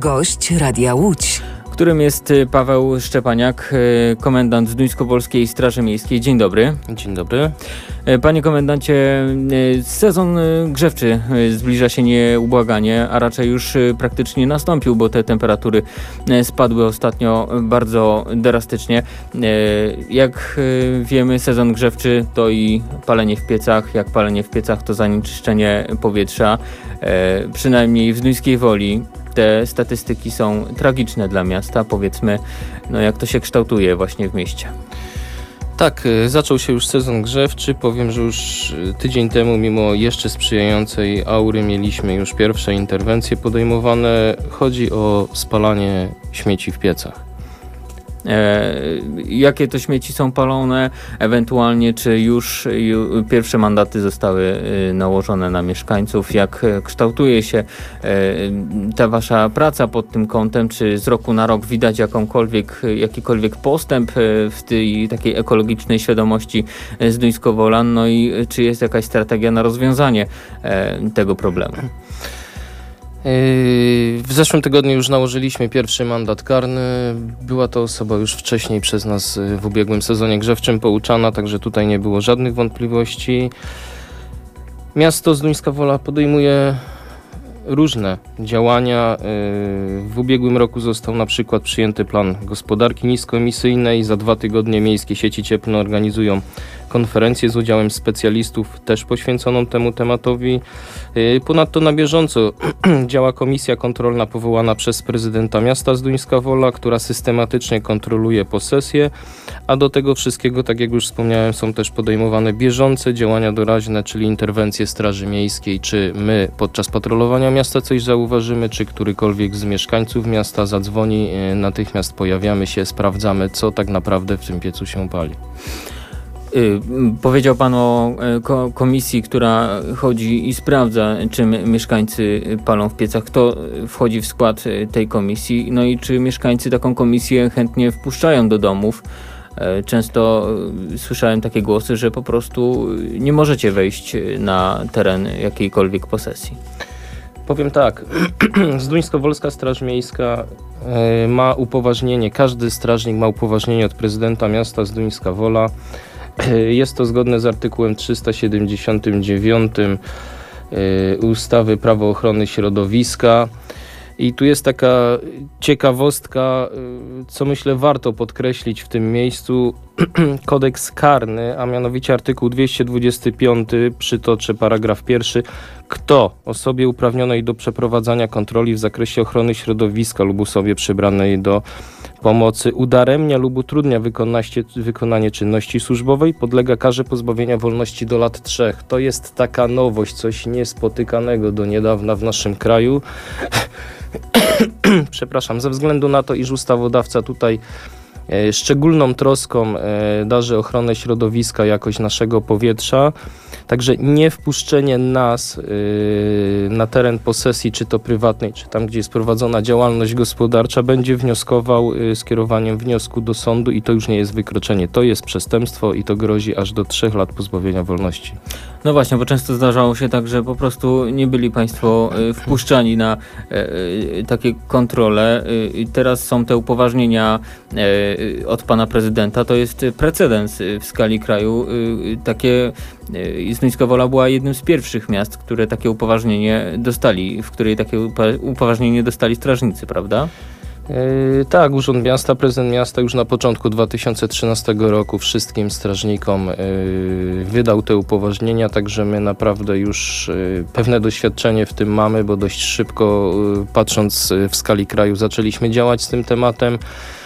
Gość Radia Łódź, którym jest Paweł Szczepaniak, komendant Zduńskowolskiej Straży Miejskiej. Dzień dobry. Dzień dobry. Panie komendancie, sezon grzewczy zbliża się nieubłaganie, a raczej już praktycznie nastąpił, bo te temperatury spadły ostatnio bardzo drastycznie. Jak wiemy, sezon grzewczy to i palenie w piecach. Jak palenie w piecach, to zanieczyszczenie powietrza. Przynajmniej w Zduńskiej Woli te statystyki są tragiczne dla miasta. Powiedzmy, jak to się kształtuje właśnie w mieście. Tak, zaczął się już sezon grzewczy. Powiem, że już tydzień temu, mimo jeszcze sprzyjającej aury, mieliśmy już pierwsze interwencje podejmowane. Chodzi o spalanie śmieci w piecach. Jakie to śmieci są palone, ewentualnie czy już pierwsze mandaty zostały nałożone na mieszkańców, jak kształtuje się ta wasza praca pod tym kątem, czy z roku na rok widać jakikolwiek postęp w tej takiej ekologicznej świadomości Zduńskowolan, i czy jest jakaś strategia na rozwiązanie tego problemu? W zeszłym tygodniu już nałożyliśmy pierwszy mandat karny. Była to osoba już wcześniej przez nas w ubiegłym sezonie grzewczym pouczana, także tutaj nie było żadnych wątpliwości. Miasto Zduńska Wola podejmuje różne działania. W ubiegłym roku został na przykład przyjęty plan gospodarki niskoemisyjnej. Za 2 tygodnie miejskie sieci cieplne organizują konferencję z udziałem specjalistów też poświęconą temu tematowi. Ponadto na bieżąco działa komisja kontrolna powołana przez prezydenta miasta Zduńska Wola, która systematycznie kontroluje posesje, a do tego wszystkiego, tak jak już wspomniałem, są też podejmowane bieżące działania doraźne, czyli interwencje Straży Miejskiej, czy my podczas patrolowania miasta coś zauważymy, czy którykolwiek z mieszkańców miasta zadzwoni, natychmiast pojawiamy się, sprawdzamy, co tak naprawdę w tym piecu się pali. Powiedział pan o komisji, która chodzi i sprawdza, czy mieszkańcy palą w piecach. Kto wchodzi w skład tej komisji? I czy mieszkańcy taką komisję chętnie wpuszczają do domów? Często słyszałem takie głosy, że po prostu nie możecie wejść na teren jakiejkolwiek posesji. Powiem tak, Zduńskowolska Straż Miejska ma upoważnienie, każdy strażnik ma upoważnienie od prezydenta miasta Zduńska Wola. Jest to zgodne z artykułem 379 ustawy Prawo ochrony środowiska. I tu jest taka ciekawostka, co myślę warto podkreślić w tym miejscu. Kodeks karny, a mianowicie artykuł 225, przytoczę paragraf 1. Kto osobie uprawnionej do przeprowadzania kontroli w zakresie ochrony środowiska lub osobie przybranej do pomocy udaremnia lub utrudnia wykonanie czynności służbowej, podlega karze pozbawienia wolności do lat 3. To jest taka nowość, coś niespotykanego do niedawna w naszym kraju. Przepraszam, ze względu na to, iż ustawodawca tutaj szczególną troską darzy ochronę środowiska, jakość naszego powietrza. Także niewpuszczenie nas na teren posesji, czy to prywatnej, czy tam, gdzie jest prowadzona działalność gospodarcza, będzie wnioskował skierowaniem wniosku do sądu i to już nie jest wykroczenie. To jest przestępstwo i to grozi aż do 3 lat pozbawienia wolności. No właśnie, bo często zdarzało się tak, że po prostu nie byli państwo wpuszczani na takie kontrole. Teraz są te upoważnienia od pana prezydenta. To jest precedens w skali kraju. Zduńska Wola była jednym z pierwszych miast, które takie upoważnienie dostali, w której takie upoważnienie dostali strażnicy, prawda? Tak, Urząd Miasta, prezydent miasta już na początku 2013 roku wszystkim strażnikom wydał te upoważnienia, także my naprawdę już pewne doświadczenie w tym mamy, bo dość szybko, patrząc w skali kraju, zaczęliśmy działać z tym tematem.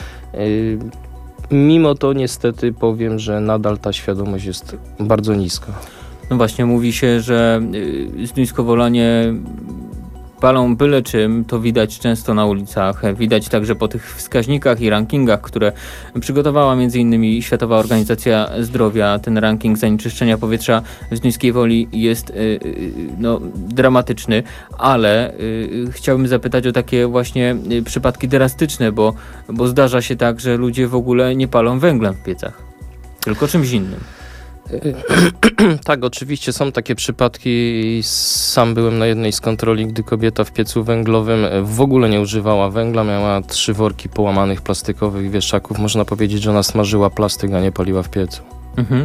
Mimo to niestety powiem, że nadal ta świadomość jest bardzo niska. No właśnie, mówi się, że Zduńskowolanie palą byle czym, to widać często na ulicach. Widać także po tych wskaźnikach i rankingach, które przygotowała m.in. Światowa Organizacja Zdrowia. Ten ranking zanieczyszczenia powietrza w Zduńskiej Woli jest dramatyczny, ale chciałbym zapytać o takie właśnie przypadki drastyczne, bo zdarza się tak, że ludzie w ogóle nie palą węglem w piecach, tylko czymś innym. Tak, oczywiście są takie przypadki. Sam byłem na jednej z kontroli, gdy kobieta w piecu węglowym w ogóle nie używała węgla. Miała 3 worki połamanych plastikowych wieszaków. Można powiedzieć, że ona smażyła plastyk, a nie paliła w piecu. Mhm.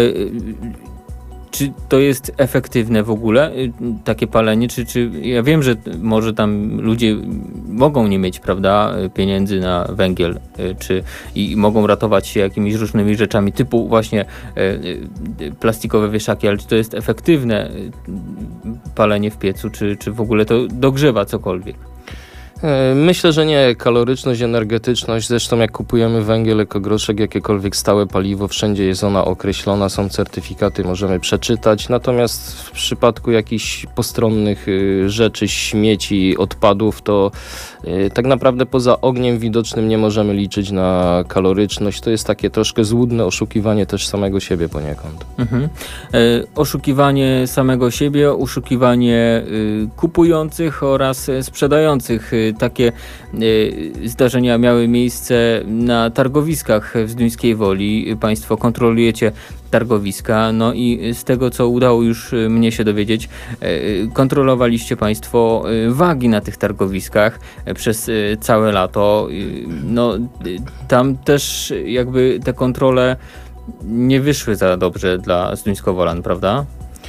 Czy to jest efektywne w ogóle, takie palenie? Czy ja wiem, że może tam ludzie mogą nie mieć, prawda, pieniędzy na węgiel, i mogą ratować się jakimiś różnymi rzeczami, typu właśnie plastikowe wieszaki, ale czy to jest efektywne palenie w piecu, czy w ogóle to dogrzewa cokolwiek? Myślę, że nie. Kaloryczność, energetyczność, zresztą jak kupujemy węgiel, ekogroszek, jakiekolwiek stałe paliwo, wszędzie jest ona określona, są certyfikaty, możemy przeczytać. Natomiast w przypadku jakichś postronnych rzeczy, śmieci, odpadów, to tak naprawdę poza ogniem widocznym nie możemy liczyć na kaloryczność. To jest takie troszkę złudne oszukiwanie też samego siebie poniekąd. Oszukiwanie samego siebie, oszukiwanie kupujących oraz sprzedających. Takie zdarzenia miały miejsce na targowiskach w Zduńskiej Woli. Państwo kontrolujecie targowiska, no i z tego, co udało już mnie się dowiedzieć, kontrolowaliście Państwo wagi na tych targowiskach przez całe lato. No, tam też jakby te kontrole nie wyszły za dobrze dla Zduńsko-Wolan, prawda?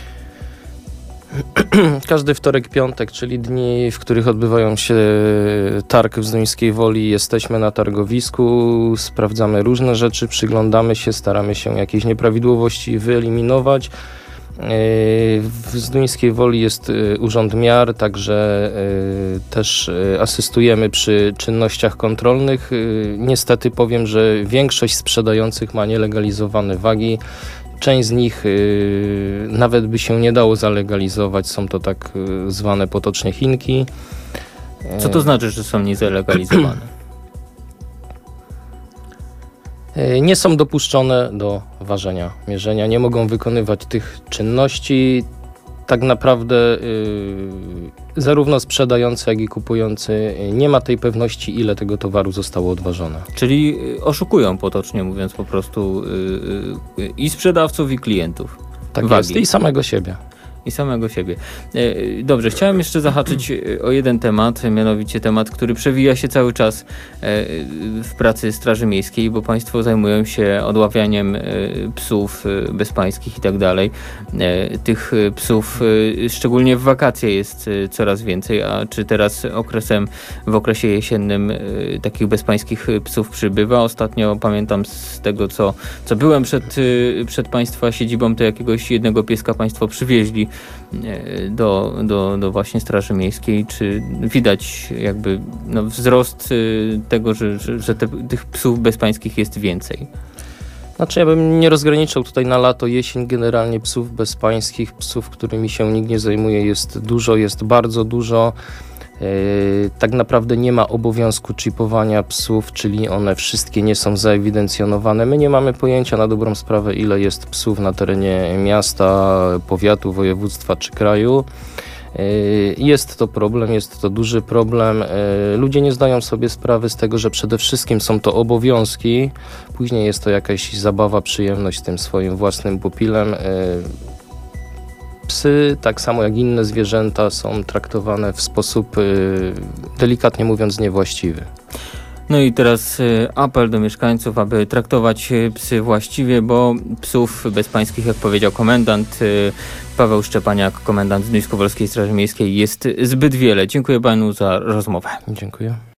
Każdy wtorek, piątek, czyli dni, w których odbywają się targ w Zduńskiej Woli, jesteśmy na targowisku, sprawdzamy różne rzeczy, przyglądamy się, staramy się jakieś nieprawidłowości wyeliminować. W Zduńskiej Woli jest Urząd Miar, także też asystujemy przy czynnościach kontrolnych. Niestety powiem, że większość sprzedających ma nielegalizowane wagi. Część z nich nawet by się nie dało zalegalizować, są to tak zwane potocznie Chinki. Co to znaczy, że są niezalegalizowane? Nie są dopuszczone do ważenia, mierzenia, nie mogą wykonywać tych czynności. Tak naprawdę zarówno sprzedający, jak i kupujący nie ma tej pewności, ile tego towaru zostało odważone. Czyli oszukują, potocznie mówiąc, po prostu i sprzedawców, i klientów. Tak jest, i samego siebie. Dobrze, chciałem jeszcze zahaczyć o jeden temat, mianowicie temat, który przewija się cały czas w pracy Straży Miejskiej, bo Państwo zajmują się odławianiem psów bezpańskich i tak dalej. Tych psów szczególnie w wakacje jest coraz więcej, a czy teraz w okresie jesiennym takich bezpańskich psów przybywa? Ostatnio pamiętam z tego, co byłem przed Państwa siedzibą, to jakiegoś jednego pieska Państwo przywieźli do właśnie Straży Miejskiej. Czy widać jakby wzrost tego, że tych psów bezpańskich jest więcej? Znaczy ja bym nie rozgraniczał tutaj na lato, jesień. Generalnie psów bezpańskich, psów, którymi się nikt nie zajmuje, jest dużo, jest bardzo dużo. Tak naprawdę nie ma obowiązku chipowania psów, czyli one wszystkie nie są zaewidencjonowane. My nie mamy pojęcia na dobrą sprawę, ile jest psów na terenie miasta, powiatu, województwa czy kraju. Jest to problem, jest to duży problem. Ludzie nie zdają sobie sprawy z tego, że przede wszystkim są to obowiązki. Później jest to jakaś zabawa, przyjemność tym swoim własnym pupilem. Psy, tak samo jak inne zwierzęta, są traktowane w sposób, delikatnie mówiąc, niewłaściwy. No i teraz apel do mieszkańców, aby traktować psy właściwie, bo psów bezpańskich, jak powiedział komendant Paweł Szczepaniak, komendant Zduńsko-Wolskiej Straży Miejskiej, jest zbyt wiele. Dziękuję panu za rozmowę. Dziękuję.